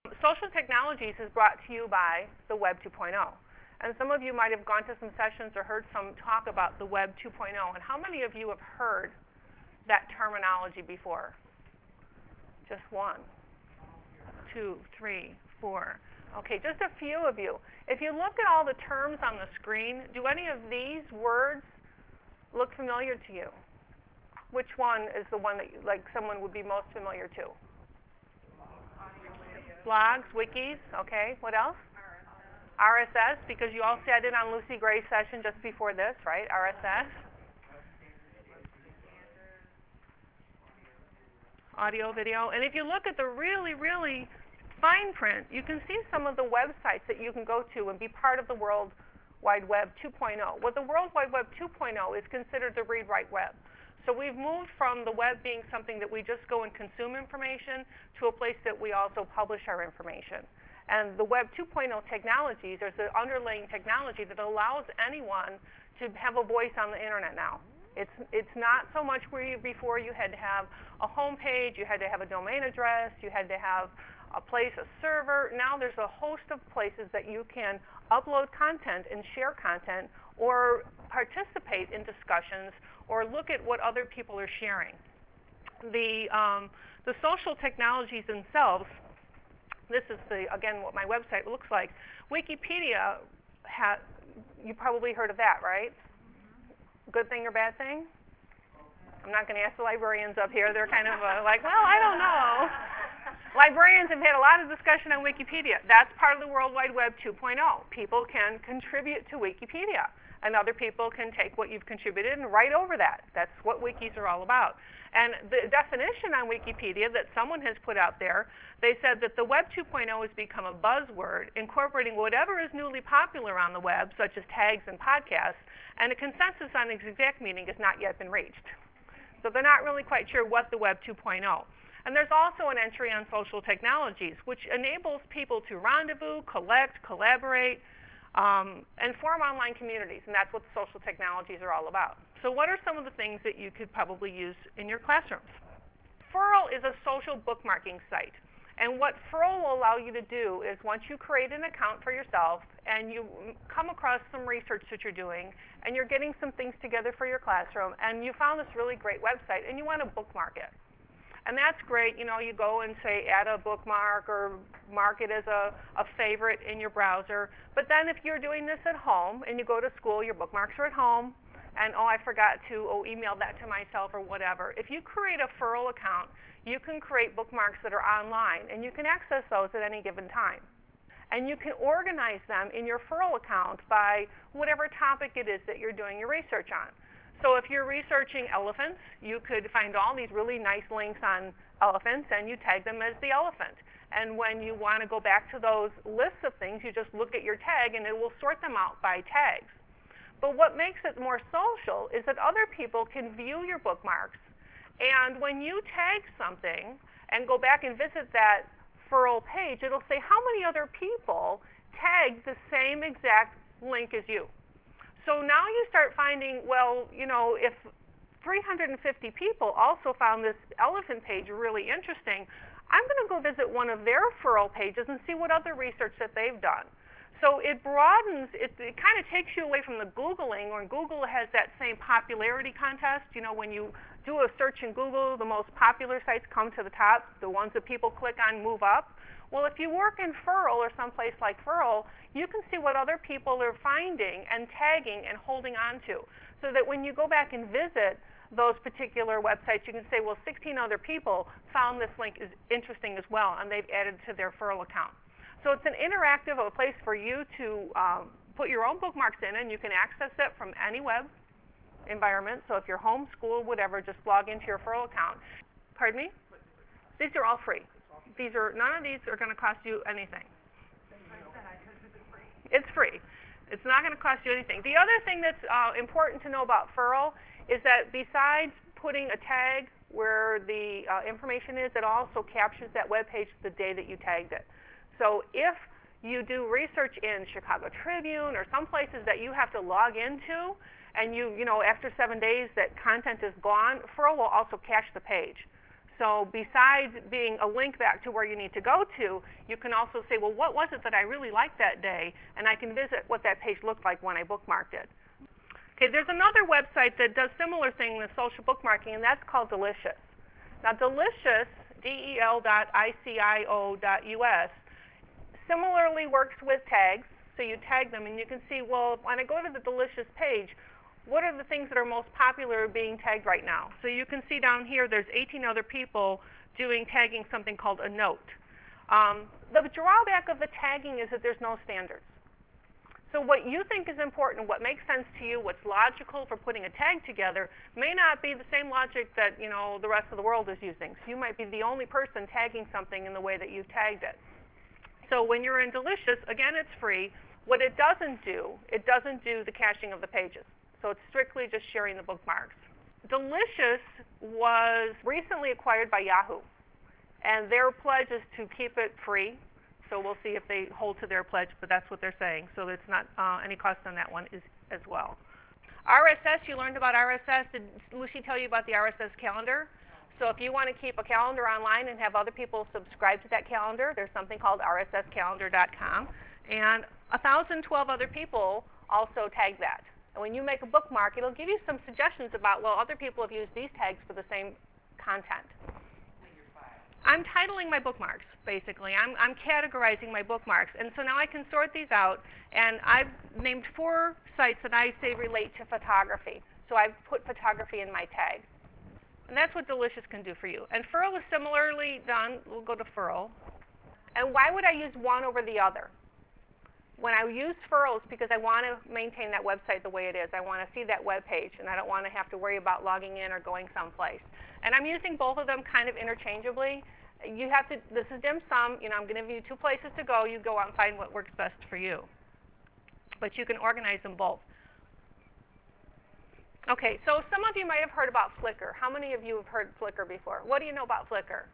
Social Technologies is brought to you by the Web 2.0. And some of you might have gone to some sessions or heard some talk about the Web 2.0. And how many of you have heard that terminology before? Just one, two, three, four. Okay, just a few of you. If you look at all the terms on the screen, do any of these words look familiar to you? Which one is the one that someone would be most familiar to? Blogs, wikis, okay. What else? RSS, because you all sat in on Lucy Gray's session just before this, right? RSS. Audio, video. And if you look at the really, really fine print, you can see some of the websites that you can go to and be part of the World Wide Web 2.0. What the World Wide Web 2.0 is considered the read-write web. So we've moved from the web being something that we just go and consume information to a place that we also publish our information. And the Web 2.0 technologies, there's an underlying technology that allows anyone to have a voice on the internet now. It's not so much where before you had to have a home page, you had to have a domain address, you had to have a place, a server. Now there's a host of places that you can upload content and share content or participate in discussions or look at what other people are sharing. The social technologies themselves, this is, again, what my website looks like. Wikipedia, you probably heard of that, right? Good thing or bad thing? I'm not going to ask the librarians up here. They're kind of like, well, I don't know. Librarians have had a lot of discussion on Wikipedia. That's part of the World Wide Web 2.0. People can contribute to Wikipedia, and other people can take what you've contributed and write over that. That's what wikis are all about. And the definition on Wikipedia that someone has put out there, they said that the Web 2.0 has become a buzzword, incorporating whatever is newly popular on the web, such as tags and podcasts, and a consensus on its exact meaning has not yet been reached. So they're not really quite sure what the Web 2.0. And there's also an entry on social technologies, which enables people to rendezvous, collect, collaborate, and form online communities, and that's what the social technologies are all about. So what are some of the things that you could probably use in your classrooms? Furl is a social bookmarking site, and what Furl will allow you to do is once you create an account for yourself and you come across some research that you're doing and you're getting some things together for your classroom and you found this really great website and you want to bookmark it. And that's great. You know, you go and say add a bookmark or mark it as a favorite in your browser. But then if you're doing this at home and you go to school, your bookmarks are at home, and I forgot to email that to myself or whatever. If you create a Furl account, you can create bookmarks that are online, and you can access those at any given time. And you can organize them in your Furl account by whatever topic it is that you're doing your research on. So if you're researching elephants, you could find all these really nice links on elephants, and you tag them as the elephant. And when you want to go back to those lists of things, you just look at your tag, and it will sort them out by tags. But what makes it more social is that other people can view your bookmarks, and when you tag something and go back and visit that Furl page, it'll say how many other people tagged the same exact link as you. So now you start finding, well, you know, if 350 people also found this elephant page really interesting, I'm going to go visit one of their Furl pages and see what other research that they've done. So it broadens, it kind of takes you away from the Googling, when Google has that same popularity contest. You know, when you do a search in Google, the most popular sites come to the top, the ones that people click on move up. Well, if you work in Furl or someplace like Furl, you can see what other people are finding and tagging and holding on to, so that when you go back and visit those particular websites, you can say, well, 16 other people found this link is interesting as well, and they've added to their Furl account. So it's an interactive place for you to put your own bookmarks in, and you can access it from any web environment. So if you're home, school, whatever, just log into your Furl account. Pardon me? These are all free. None of these are going to cost you anything. It's free. It's not going to cost you anything. The other thing that's important to know about Furl is that besides putting a tag where the information is, it also captures that web page the day that you tagged it. So if you do research in Chicago Tribune or some places that you have to log into, and you know, after 7 days that content is gone, Furl will also cache the page. So besides being a link back to where you need to go to, you can also say, well, what was it that I really liked that day? And I can visit what that page looked like when I bookmarked it. Okay, there's another website that does similar thing with social bookmarking, and that's called Delicious. Now, Delicious, del.icio.us, similarly works with tags. So you tag them, and you can see, well, when I go to the Delicious page, what are the things that are most popular being tagged right now? So you can see down here there's 18 other people tagging something called a note. The drawback of the tagging is that there's no standards. So what you think is important, what makes sense to you, what's logical for putting a tag together, may not be the same logic that the rest of the world is using. So you might be the only person tagging something in the way that you've tagged it. So when you're in Delicious, again, it's free. What it doesn't do the caching of the pages. So it's strictly just sharing the bookmarks. Delicious was recently acquired by Yahoo, and their pledge is to keep it free. So we'll see if they hold to their pledge, but that's what they're saying. So it's not any cost on that one as well. RSS, you learned about RSS. Did Lucy tell you about the RSS calendar? So if you want to keep a calendar online and have other people subscribe to that calendar, there's something called rsscalendar.com. And 1,012 other people also tag that. And when you make a bookmark, it'll give you some suggestions about, well, other people have used these tags for the same content. I'm titling my bookmarks, basically. I'm categorizing my bookmarks. And so now I can sort these out. And I've named 4 sites that I say relate to photography. So I've put photography in my tag. And that's what Delicious can do for you. And Furl is similarly done. We'll go to Furl. And why would I use one over the other? When I use Furl, it's because I want to maintain that website the way it is. I want to see that web page, and I don't want to have to worry about logging in or going someplace. And I'm using both of them kind of interchangeably. You have to, this is dim sum. I'm going to give you 2 places to go. You go out and find what works best for you. But you can organize them both. Okay, so some of you might have heard about Flickr. How many of you have heard Flickr before? What do you know about Flickr?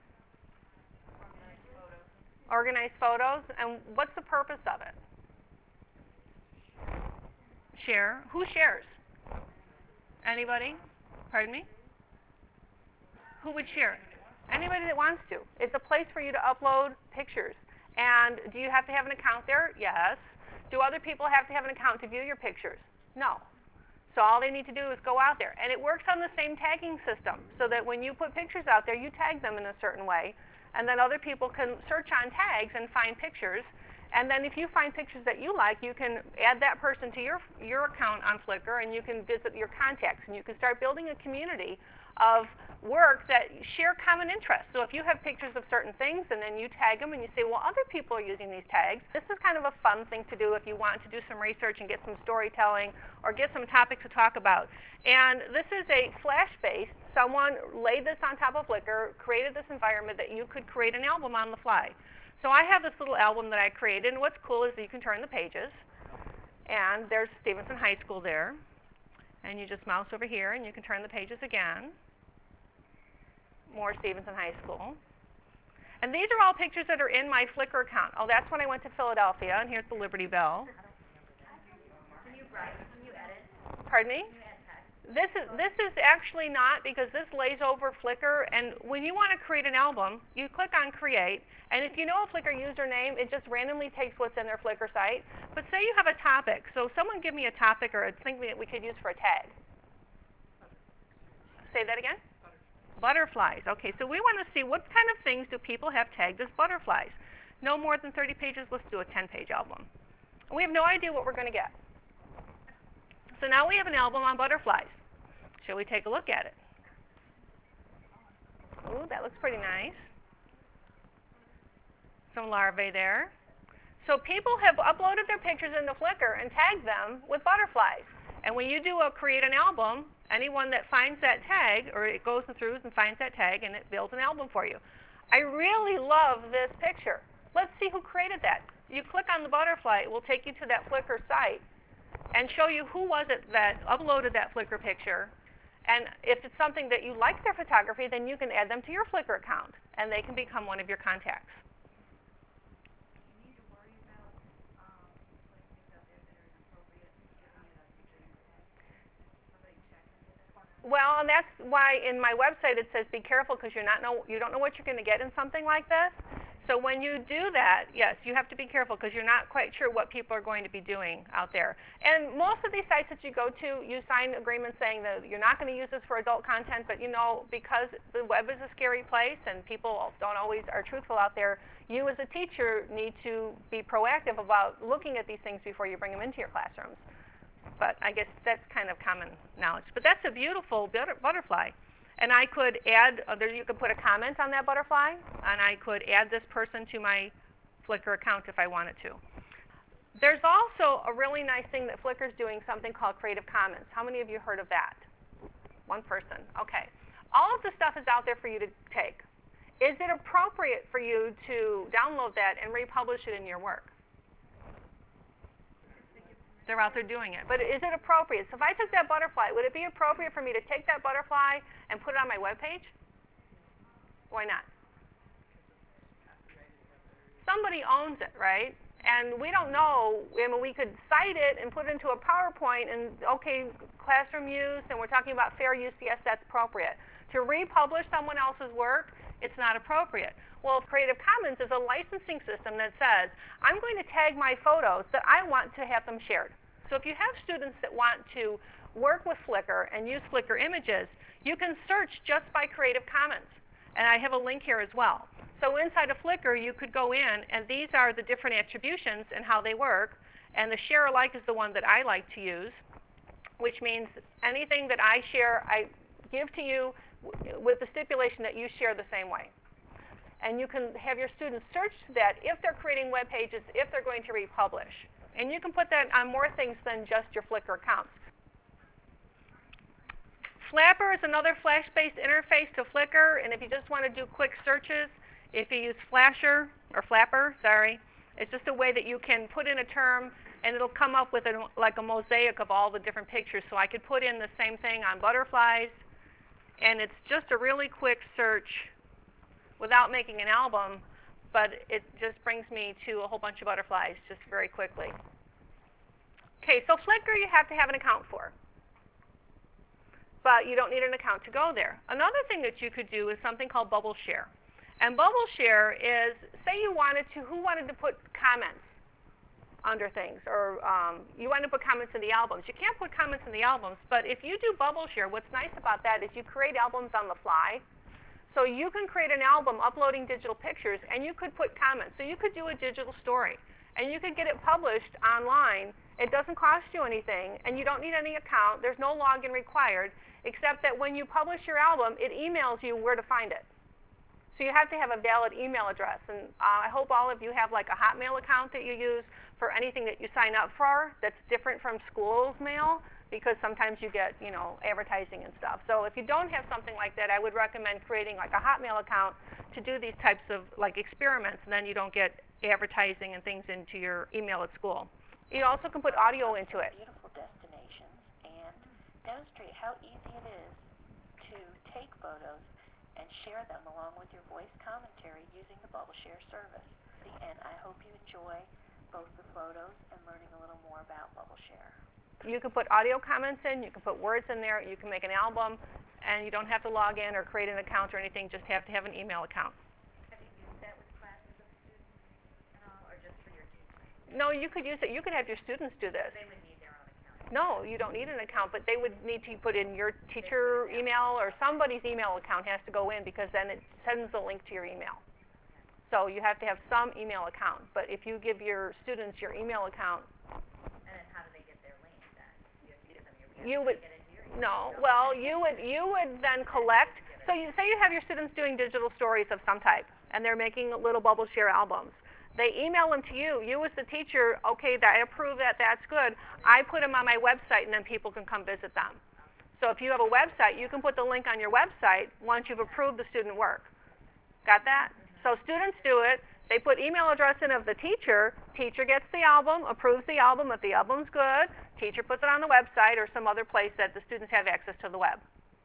Organize photos. And what's the purpose of it? Share. Who shares? Anybody? Pardon me? Who would share? Anybody that wants to. It's a place for you to upload pictures. And do you have to have an account there? Yes. Do other people have to have an account to view your pictures? No. So all they need to do is go out there. And it works on the same tagging system, so that when you put pictures out there, you tag them in a certain way. And then other people can search on tags and find pictures. And then if you find pictures that you like, you can add that person to your account on Flickr, and you can visit your contacts. And you can start building a community of work that share common interests. So if you have pictures of certain things, and then you tag them, and you say, well, other people are using these tags. This is kind of a fun thing to do if you want to do some research and get some storytelling or get some topics to talk about. And this is a Flash-based. Someone laid this on top of Flickr, created this environment that you could create an album on the fly. So I have this little album that I created, and what's cool is that you can turn the pages. And there's Stevenson High School there. And you just mouse over here, and you can turn the pages again. More Stevenson High School. And these are all pictures that are in my Flickr account. Oh, that's when I went to Philadelphia, and here's the Liberty Bell. Can you write? Can you edit? Pardon me? Can you add text? This is actually not, because this lays over Flickr, and when you want to create an album, you click on Create, and if you know a Flickr username, it just randomly takes what's in their Flickr site. But say you have a topic. So someone give me a topic or something that we could use for a tag. Say that again? Butterflies. Okay, so we want to see what kind of things do people have tagged as butterflies. No more than 30 pages. Let's do a 10-page album. And we have no idea what we're going to get. So now we have an album on butterflies. Shall we take a look at it? Ooh, that looks pretty nice. Some larvae there. So people have uploaded their pictures into Flickr and tagged them with butterflies. And when you do a create an album, anyone that finds that tag, or it goes through and finds that tag, and it builds an album for you. I really love this picture. Let's see who created that. You click on the butterfly, it will take you to that Flickr site and show you who was it that uploaded that Flickr picture. And if it's something that you like their photography, then you can add them to your Flickr account, and they can become one of your contacts. You need to worry about putting things out there that are inappropriate, giving it a username tag. Somebody check and get that. Well, Well, and that's why in my website it says be careful because you don't know what you're going to get in something like this. So when you do that, yes, you have to be careful because you're not quite sure what people are going to be doing out there. And most of these sites that you go to, you sign agreements saying that you're not going to use this for adult content, but because the web is a scary place and people don't always are truthful out there, you as a teacher need to be proactive about looking at these things before you bring them into your classrooms. But I guess that's kind of common knowledge. But that's a beautiful butterfly. And I could add, you could put a comment on that butterfly, and I could add this person to my Flickr account if I wanted to. There's also a really nice thing that Flickr's doing, something called Creative Commons. How many of you heard of that? One person. Okay. All of the stuff is out there for you to take. Is it appropriate for you to download that and republish it in your work? They're out there doing it. But is it appropriate? So if I took that butterfly, would it be appropriate for me to take that butterfly and put it on my webpage? Why not? Somebody owns it, right? And we don't know. I mean, we could cite it and put it into a PowerPoint and, okay, classroom use, and we're talking about fair use. Yes, that's appropriate. To republish someone else's work, it's not appropriate. Well, Creative Commons is a licensing system that says, I'm going to tag my photos that I want to have them shared. So if you have students that want to work with Flickr and use Flickr images, you can search just by Creative Commons. And I have a link here as well. So inside of Flickr, you could go in, and these are the different attributions and how they work. And the share alike is the one that I like to use, which means anything that I share, I give to you with the stipulation that you share the same way. And you can have your students search that if they're creating web pages, if they're going to republish. And you can put that on more things than just your Flickr accounts. Flapper is another Flash-based interface to Flickr, and if you just want to do quick searches, if you use Flapper, it's just a way that you can put in a term, and it'll come up with like a mosaic of all the different pictures. So I could put in the same thing on butterflies, and it's just a really quick search without making an album, but it just brings me to a whole bunch of butterflies just very quickly. Okay, so Flickr you have to have an account for, but you don't need an account to go there. Another thing that you could do is something called Bubble Share. And Bubble Share is, say who wanted to put comments under things, or you want to put comments in the albums. You can't put comments in the albums, but if you do Bubble Share, what's nice about that is you create albums on the fly. So you can create an album uploading digital pictures, and you could put comments. So you could do a digital story, and you could get it published online. It doesn't cost you anything, and you don't need any account. There's no login required, except that when you publish your album, it emails you where to find it. So you have to have a valid email address. And I hope all of you have like a Hotmail account that you use for anything that you sign up for that's different from school's mail, because sometimes you get, advertising and stuff. So if you don't have something like that, I would recommend creating like a Hotmail account to do these types of like experiments, and then you don't get advertising and things into your email at school. You also can put audio into it. Beautiful destinations and demonstrate how easy it is to take photos and share them along with your voice commentary using the Bubble Share service. And I hope you enjoy both the photos and learning a little more about Bubble Share. You can put audio comments in, you can put words in there, you can make an album, and you don't have to log in or create an account or anything, just have to have an email account. Have you used that with classes of students and all, or just for your teaching? No, you could use it. You could have your students do this. They would need their own account. No, you don't need an account, but they would need to put in your teacher email, or somebody's email account has to go in, because then it sends a link to your email. So you have to have some email account. But if you give your students your email account, And then how do they get their link then? You have to give them your you would, get into your email. no, well, you would then collect. So you say you have your students doing digital stories of some type, and they're making little Bubble Share albums. They email them to you. You as the teacher, okay, I approve that, that's good. I put them on my website, and then people can come visit them. So if you have a website, you can put the link on your website once you've approved the student work. Got that? So students do it. They put email address in of the teacher. Teacher gets the album, approves the album. If the album's good, teacher puts it on the website or some other place that the students have access to the web.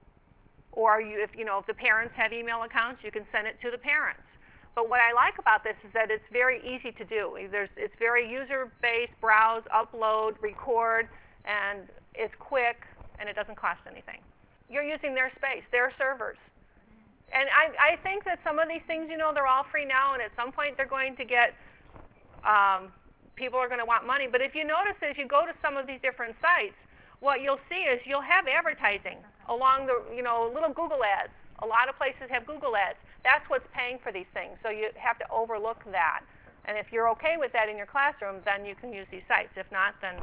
Or if the parents have email accounts, you can send it to the parents. But what I like about this is that it's very easy to do. It's very user-based, browse, upload, record, and it's quick, and it doesn't cost anything. you're using their space, their servers. And I think that some of these things, you know, they're all free now, and at some point they're going to get, people are going to want money. But if you notice, if you go to some of these different sites, what you'll see is you'll have advertising along the, you know, little Google ads. A lot of places have Google ads. That's what's paying for these things. So you have to overlook that. And if you're okay with that in your classroom, then you can use these sites. If not, then...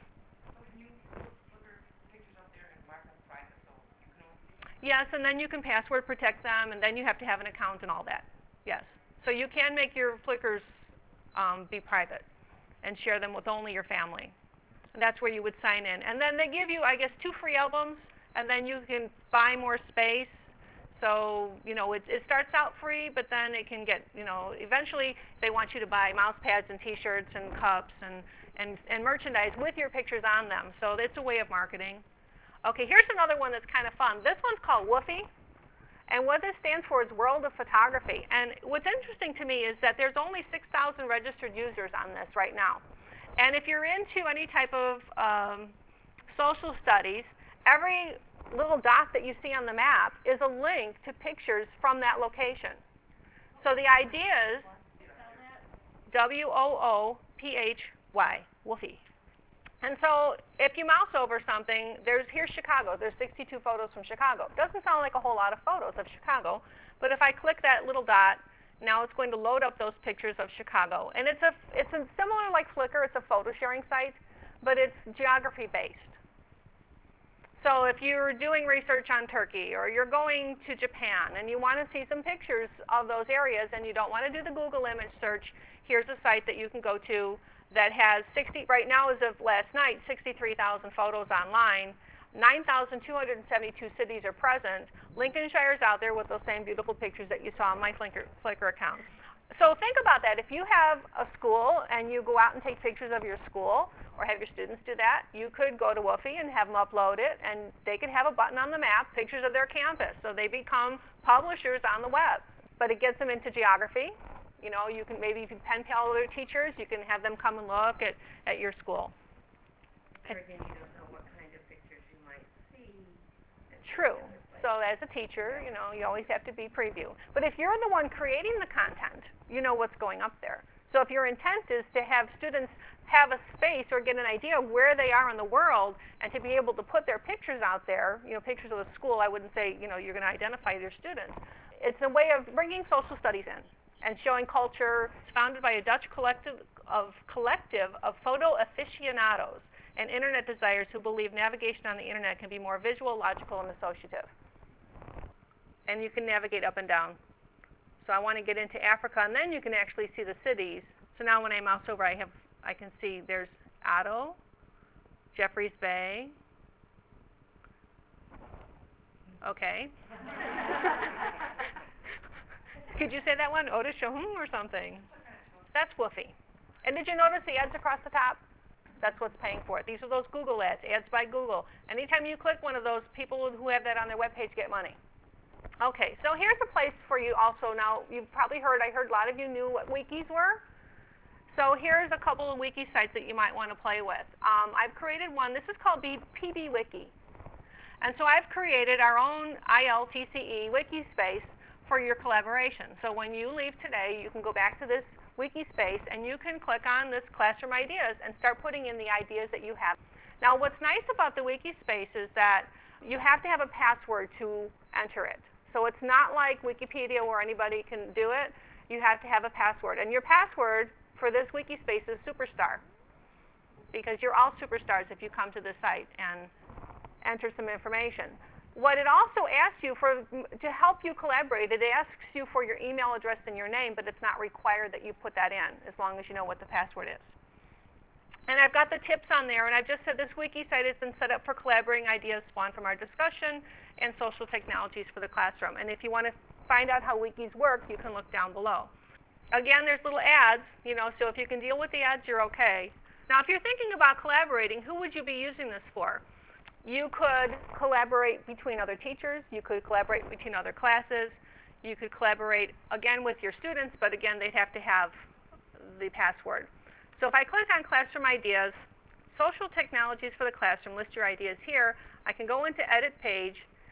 Yes, and then you can password protect them, and then you have to have an account and all that. Yes. So you can make your Flickrs be private and share them with only your family. And that's where you would sign in. And then they give you, I guess, 2 free albums, and then you can buy more space. So, you know, it starts out free, but then it can get, you know, eventually they want you to buy mouse pads and T-shirts and cups and merchandise with your pictures on them. So it's a way of marketing. Okay, here's another one that's kind of fun. This one's called Woofy. And what this stands for is World of Photography. And what's interesting to me is that there's only 6,000 registered users on this right now. And if you're into any type of social studies, every little dot that you see on the map is a link to pictures from that location. So the idea is W-O-O-P-H-Y, Woofy. And so if you mouse over something, here's Chicago. There's 62 photos from Chicago. Doesn't sound like a whole lot of photos of Chicago, but if I click that little dot, now it's going to load up those pictures of Chicago. And it's a similar like Flickr, it's a photo sharing site, but it's geography based. So if you're doing research on Turkey, or you're going to Japan and you want to see some pictures of those areas and you don't want to do the Google image search, here's a site that you can go to that has right now, as of last night, 63,000 photos online. 9,272 cities are present. Lincolnshire's out there with those same beautiful pictures that you saw on my Flickr account. So think about that. If you have a school and you go out and take pictures of your school, or have your students do that, you could go to Woofy and have them upload it, and they could have a button on the map, pictures of their campus. So they become publishers on the web. But it gets them into geography. You know, you can maybe, if you pen pal other teachers, you can have them come and look at your school. Or again, you don't know what kind of pictures you might see. True. So as a teacher, you know, you always have to be preview. But if you're the one creating the content, you know what's going up there. So if your intent is to have students have a space or get an idea of where they are in the world and to be able to put their pictures out there, you know, pictures of the school, I wouldn't say, you know, you're going to identify your students. It's a way of bringing social studies in and showing culture. It's founded by a Dutch collective of photo aficionados and internet desires who believe navigation on the internet can be more visual, logical, and associative. And you can navigate up and down. So I want to get into Africa, and then you can actually see the cities. So now when I mouse over, I can see there's Addo, Jeffreys Bay. Okay. Could you say that one? Odeshahum or something? That's Woofy. And did you notice the ads across the top? That's what's paying for it. These are those Google ads, ads by Google. Anytime you click one of those, people who have that on their webpage get money. Okay, so here's a place for you also. Now, you've probably heard, I heard a lot of you knew what wikis were. So here's a couple of wiki sites that you might want to play with. I've created one. This is called PB Wiki. And so I've created our own ILTCE wiki space for your collaboration. So when you leave today, you can go back to this wiki space and you can click on this classroom ideas and start putting in the ideas that you have. Now what's nice about the wiki space is that you have to have a password to enter it. So it's not like Wikipedia where anybody can do it. You have to have a password. And your password for this wiki space is superstar, because you're all superstars if you come to the site and enter some information. What it also asks you for, to help you collaborate, it asks you for your email address and your name, but it's not required that you put that in, as long as you know what the password is. And I've got the tips on there, and I've just said this wiki site has been set up for collaborating ideas spawned from our discussion and social technologies for the classroom. And if you want to find out how wikis work, you can look down below. Again, there's little ads, you know, so if you can deal with the ads, you're okay. Now, if you're thinking about collaborating, who would you be using this for? You could collaborate between other teachers. You could collaborate between other classes. You could collaborate, again, with your students, but again, they'd have to have the password. So if I click on Classroom Ideas, Social Technologies for the Classroom, list your ideas here, I can go into Edit Page,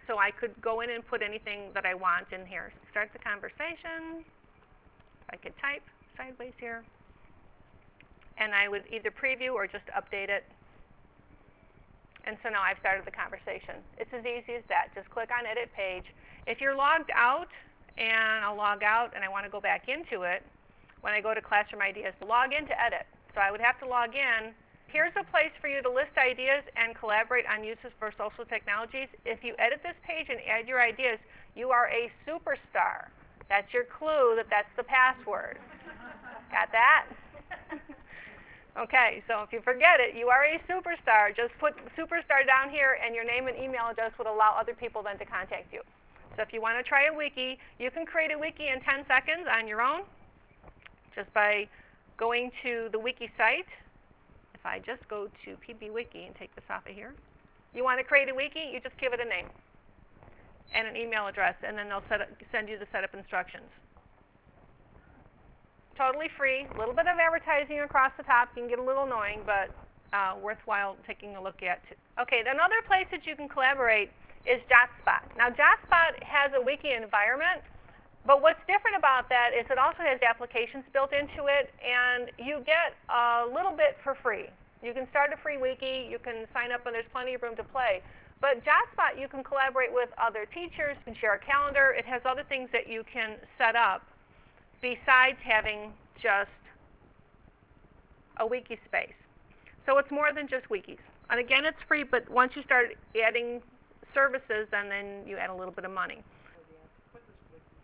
So I could go in and put anything that I want in here. Start the conversation. I could type sideways here. And I would either preview or just update it. And so now I've started the conversation. It's as easy as that. Just click on Edit Page. If you're logged out, and I'll log out and I want to go back into it, when I go to Classroom Ideas, log in to edit. So I would have to log in. Here's a place for you to list ideas and collaborate on uses for social technologies. If you edit this page and add your ideas, you are a superstar. That's your clue that that's the password. Got that? Okay, so if you forget it, you are a superstar. Just put superstar down here, and your name and email address would allow other people then to contact you. So if you want to try a wiki, you can create a wiki in 10 seconds on your own just by going to the wiki site. If I just go to PBWiki and take this off of here, you want to create a wiki, you just give it a name and an email address, and then they'll send you the setup instructions. Totally free, a little bit of advertising across the top, can get a little annoying, but worthwhile taking a look at. Okay, another place that you can collaborate is JotSpot. Now, JotSpot has a wiki environment, but what's different about that is it also has applications built into it, and you get a little bit for free. You can start a free wiki, you can sign up, and there's plenty of room to play. But JotSpot, you can collaborate with other teachers, you can share a calendar. It has other things that you can set up besides having just a wiki space. So it's more than just wikis. And again, it's free, but once you start adding services, then you add a little bit of money. What does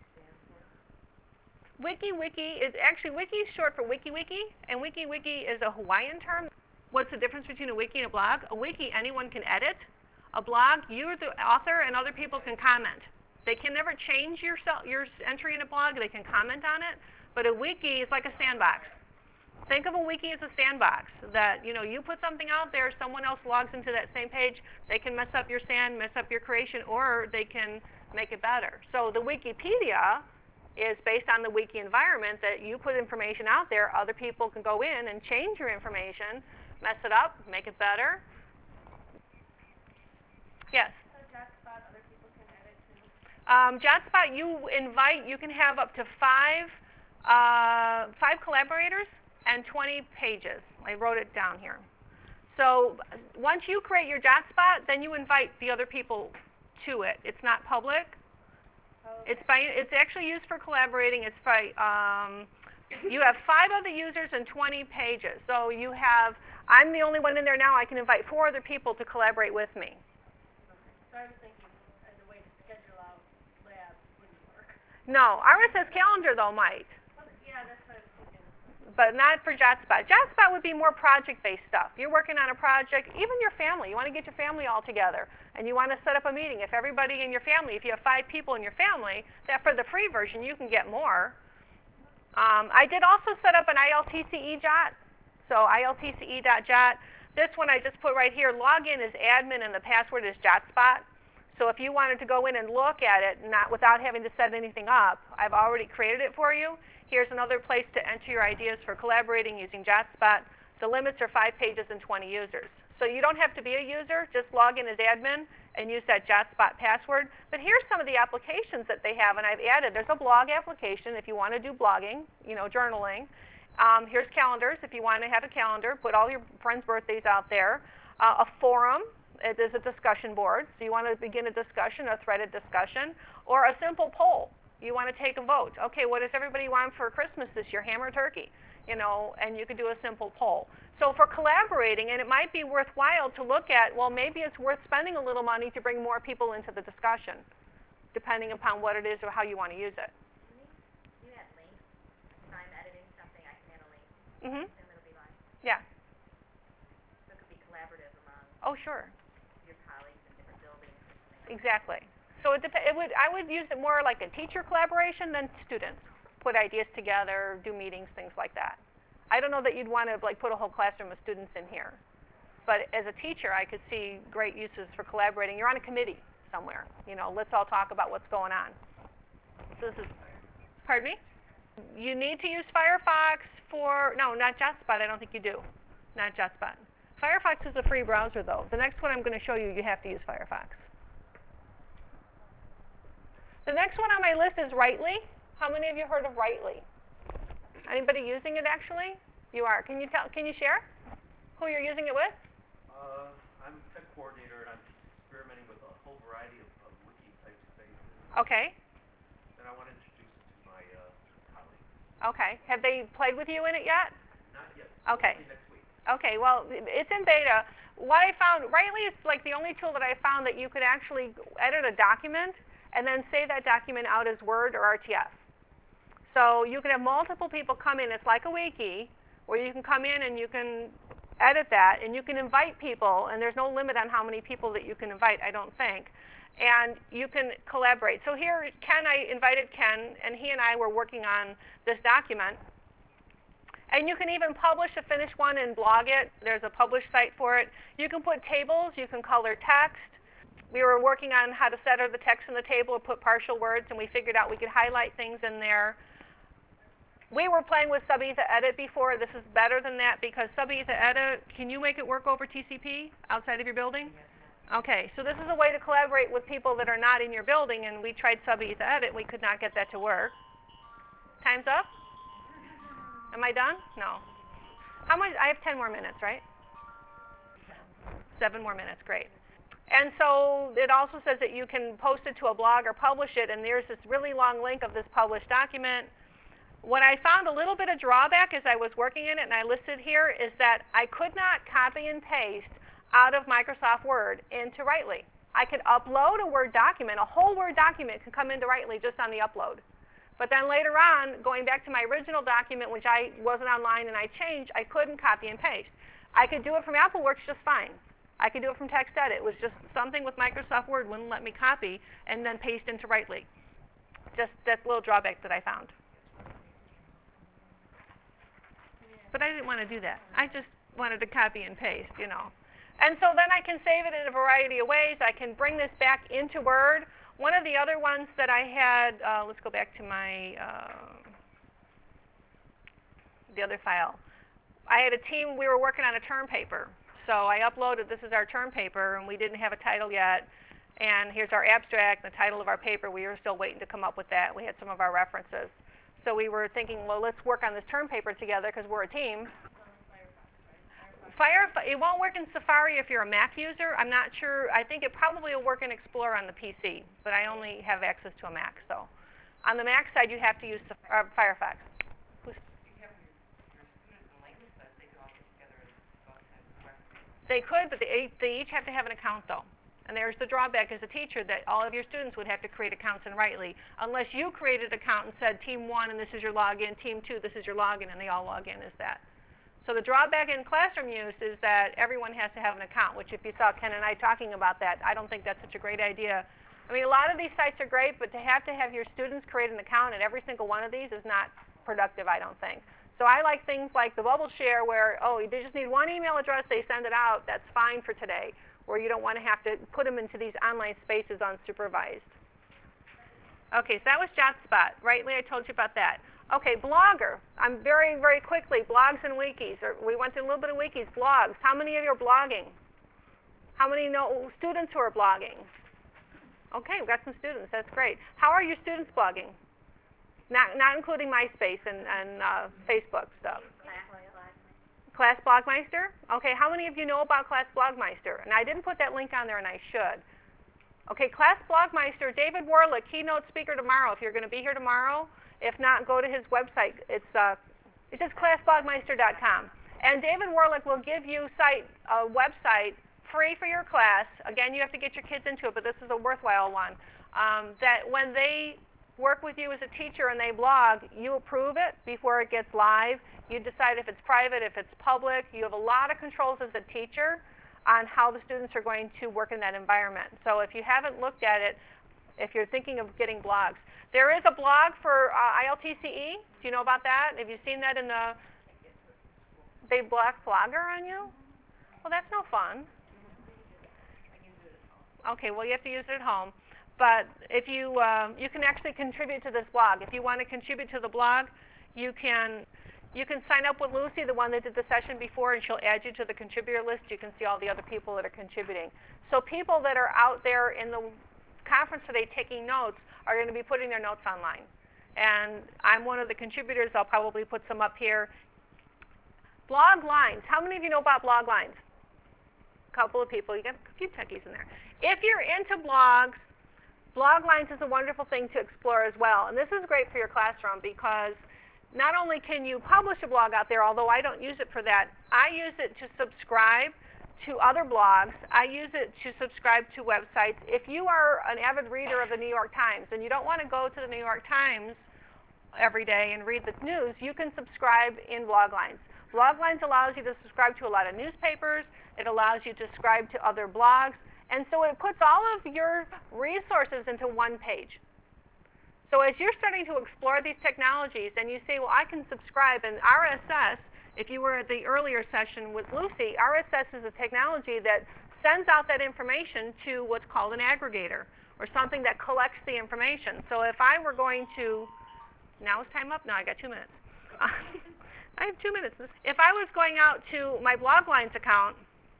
wiki stand for? Wiki is actually, wiki is short for WikiWiki, and WikiWiki is a Hawaiian term. What's the difference between a wiki and a blog? A wiki, anyone can edit. A blog, you're the author and other people can comment. They can never change your entry in a blog, they can comment on it, but a wiki is like a sandbox. Think of a wiki as a sandbox that, you put something out there, someone else logs into that same page, they can mess up your mess up your creation, or they can make it better. So the Wikipedia is based on the wiki environment that you put information out there, other people can go in and change your information, mess it up, make it better. Yes? So JotSpot, other people can edit too? JotSpot, you can have up to five collaborators and 20 pages. I wrote it down here. So once you create your JotSpot, then you invite the other people to it. It's not public. Okay. It's actually used for collaborating. It's by, you have 5 other users and 20 pages. So you have, I'm the only one in there now. I can invite 4 other people to collaborate with me. So I was thinking as a way to schedule out labs wouldn't work. No, RSS Calendar though might, Well, yeah, that's what I was thinking. but not for JotSpot. JotSpot would be more project-based stuff. You're working on a project, even your family. You want to get your family all together, and you want to set up a meeting. If everybody in your family, if you have 5 people in your family, that for the free version you can get more. I did also set up an ILTCE Jot, so ILTCE.jot. This one I just put right here. Login is admin and the password is JotSpot. So if you wanted to go in and look at it without having to set anything up, I've already created it for you. Here's another place to enter your ideas for collaborating using JotSpot. The limits are 5 pages and 20 users. So you don't have to be a user, just log in as admin and use that JotSpot password. But here's some of the applications that they have, and I've added. There's a blog application if you want to do blogging, journaling. Here's calendars if you want to have a calendar. Put all your friends' birthdays out there. A forum. It is a discussion board. So you want to begin a discussion, a threaded discussion, or a simple poll. You want to take a vote. Okay, what does everybody want for Christmas this year, ham or turkey? And you could do a simple poll. So for collaborating, and it might be worthwhile to look at, well, maybe it's worth spending a little money to bring more people into the discussion, depending upon what it is or how you want to use it. You add links. If I'm editing something, I can add a link. Mm-hmm. And it'll be live. Yeah. So it could be collaborative among Oh, sure. your colleagues in different buildings or something. Exactly. So I would use it more like a teacher collaboration than students. Put ideas together, do meetings, things like that. I don't know that you'd want to put a whole classroom of students in here. But as a teacher, I could see great uses for collaborating. You're on a committee somewhere. Let's all talk about what's going on. So this is, pardon me? You need to use Firefox no, not JotSpot. I don't think you do. Not JotSpot. Firefox is a free browser, though. The next one I'm going to show you, you have to use Firefox. The next one on my list is Rightly. How many of you heard of Rightly? Anybody using it actually? You are. Can you share who you're using it with? I'm tech coordinator, and I'm experimenting with a whole variety of wiki type spaces. Okay. And I want to introduce it to my colleagues. Okay. Have they played with you in it yet? Not yet. Okay. Hopefully next week. Okay. Well, it's in beta. What I found, Rightly is like the only tool that I found that you could actually edit a document and then save that document out as Word or RTF. So you can have multiple people come in. It's like a wiki where you can come in and you can edit that, and you can invite people, and there's no limit on how many people that you can invite, I don't think. And you can collaborate. So here, I invited Ken, and he and I were working on this document. And you can even publish a finished one and blog it. There's a publish site for it. You can put tables. You can color text. We were working on how to center the text in the table or put partial words, and we figured out we could highlight things in there. We were playing with Subetha Edit before. This is better than that because Subetha Edit, can you make it work over TCP outside of your building? Okay, so this is a way to collaborate with people that are not in your building, and we tried Subetha Edit. We could not get that to work. Time's up? Am I done? No. How much? I have 10 more minutes, right? 7 more minutes, great. And so it also says that you can post it to a blog or publish it, and there's this really long link of this published document. What I found a little bit of drawback as I was working in it, and I listed here, is that I could not copy and paste out of Microsoft Word into Rightly. I could upload a Word document. A whole Word document could come into Rightly just on the upload. But then later on, going back to my original document, which I wasn't online and I changed, I couldn't copy and paste. I could do it from AppleWorks just fine. I could do it from TextEdit. It was just something with Microsoft Word wouldn't let me copy and then paste into Rightly. Just that little drawback that I found. But I didn't want to do that. I just wanted to copy and paste, you know. And so then I can save it in a variety of ways. I can bring this back into Word. One of the other ones that I had, let's go back to my, the other file. I had a team, we were working on a term paper. So I uploaded, this is our term paper, and we didn't have a title yet. And here's our abstract, the title of our paper. We were still waiting to come up with that. We had some of our references. So we were thinking, well, let's work on this term paper together because we're a team. Firefox, it won't work in Safari if you're a Mac user. I'm not sure. I think it probably will work in Explorer on the PC, but I only have access to a Mac. So on the Mac side, you have to use Firefox. They could, but they each have to have an account, though. And there's the drawback as a teacher that all of your students would have to create accounts in Rightly, unless you created an account and said, Team 1, and this is your login, Team 2, this is your login, and they all log in as that. So the drawback in classroom use is that everyone has to have an account, which if you saw Ken and I talking about that, I don't think that's such a great idea. I mean, a lot of these sites are great, but to have your students create an account at every single one of these is not productive, I don't think. So I like things like the Bubble Share where, oh, they just need one email address, they send it out, that's fine for today, where you don't want to have to put them into these online spaces unsupervised. Okay, so that was JotSpot. Rightly, I told you about that. Okay, Blogger. I'm very, very quickly, blogs and wikis. We went through a little bit of wikis. Blogs. How many of you are blogging? How many know students who are blogging? Okay, we've got some students. That's great. How are your students blogging? Not including MySpace and Facebook stuff. Class Blogmeister? Okay, how many of you know about Class Blogmeister? And I didn't put that link on there, and I should. Okay, Class Blogmeister, David Warlick, keynote speaker tomorrow. If you're going to be here tomorrow, if not, go to his website. It's just classblogmeister.com. And David Warlick will give you a website free for your class. Again, you have to get your kids into it, but this is a worthwhile one. That when they work with you as a teacher and they blog, you approve it before it gets live. You decide if it's private, if it's public. You have a lot of controls as a teacher on how the students are going to work in that environment. So if you haven't looked at it, if you're thinking of getting blogs. There is a blog for ILTCE. Do you know about that? Have you seen that in the... They block Blogger on you? Well, that's no fun. Okay, well, you have to use it at home. But if you can actually contribute to this blog. If you want to contribute to the blog, you can sign up with Lucy, the one that did the session before, and she'll add you to the contributor list. You can see all the other people that are contributing. So people that are out there in the conference today taking notes are going to be putting their notes online. And I'm one of the contributors. I'll probably put some up here. Blog lines. How many of you know about blog lines? A couple of people. You got a few techies in there. If you're into blogs, blog lines is a wonderful thing to explore as well. And this is great for your classroom because not only can you publish a blog out there, although I don't use it for that, I use it to subscribe to other blogs. I use it to subscribe to websites. If you are an avid reader of the New York Times and you don't want to go to the New York Times every day and read the news, you can subscribe in blog lines. Blog lines allows you to subscribe to a lot of newspapers. It allows you to subscribe to other blogs. And so it puts all of your resources into one page. So as you're starting to explore these technologies and you say, well, I can subscribe, and RSS, if you were at the earlier session with Lucy, RSS is a technology that sends out that information to what's called an aggregator, or something that collects the information. So if I were going to, now is time up? No, I got 2 minutes. I have 2 minutes. If I was going out to my blog lines account,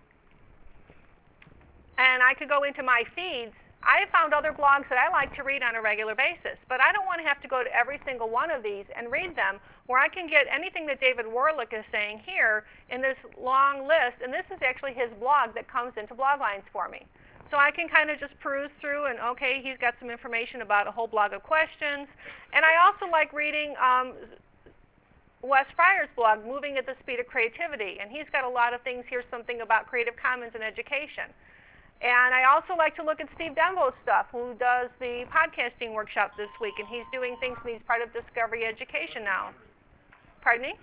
and I could go into my feeds, I have found other blogs that I like to read on a regular basis, but I don't want to have to go to every single one of these and read them, where I can get anything that David Warlick is saying here in this long list, and this is actually his blog that comes into blog lines for me. So I can kind of just peruse through and, okay, he's got some information about a whole blog of questions. And I also like reading Wes Fryer's blog, Moving at the Speed of Creativity, and he's got a lot of things here, something about Creative Commons and education. And I also like to look at Steve Denvo's stuff, who does the podcasting workshop this week, and he's doing things, and he's part of Discovery Education now. Pardon me?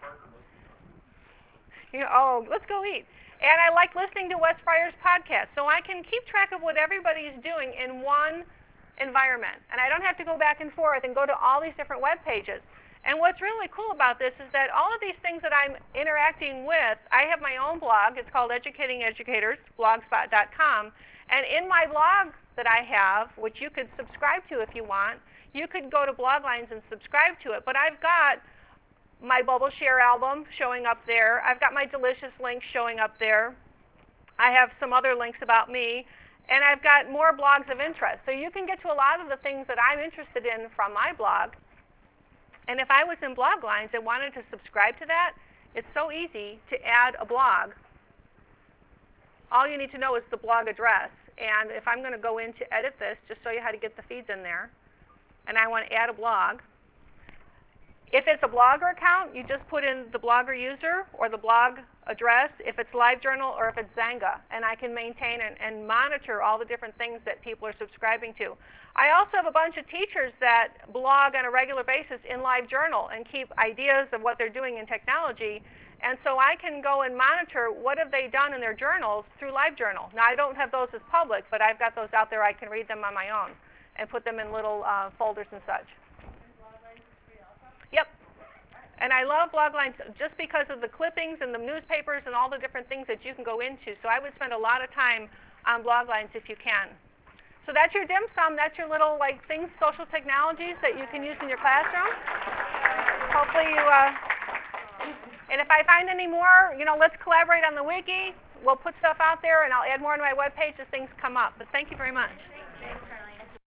Oh, let's go eat. And I like listening to Wes Fryer's podcast, so I can keep track of what everybody's doing in one environment. And I don't have to go back and forth and go to all these different web pages. And what's really cool about this is that all of these things that I'm interacting with, I have my own blog. It's called Educating Educators, blogspot.com. And in my blog that I have, which you could subscribe to if you want, you could go to blog lines and subscribe to it. But I've got my Bubble Share album showing up there. I've got my Delicious links showing up there. I have some other links about me. And I've got more blogs of interest. So you can get to a lot of the things that I'm interested in from my blog. And if I was in blog lines and wanted to subscribe to that, it's so easy to add a blog. All you need to know is the blog address. And if I'm going to go in to edit this, just show you how to get the feeds in there, and I want to add a blog. If it's a Blogger account, you just put in the Blogger user or the blog address, if it's LiveJournal or if it's Xanga, and I can maintain and monitor all the different things that people are subscribing to. I also have a bunch of teachers that blog on a regular basis in LiveJournal and keep ideas of what they're doing in technology, and so I can go and monitor what have they done in their journals through LiveJournal. Now, I don't have those as public, but I've got those out there. I can read them on my own and put them in little folders and such. Yep. And I love blog lines just because of the clippings and the newspapers and all the different things that you can go into. So I would spend a lot of time on blog lines if you can. So that's your dim sum. That's your little things, social technologies that you can use in your classroom. Hopefully you, and if I find any more, let's collaborate on the wiki. We'll put stuff out there, and I'll add more on my webpage as things come up. But thank you very much.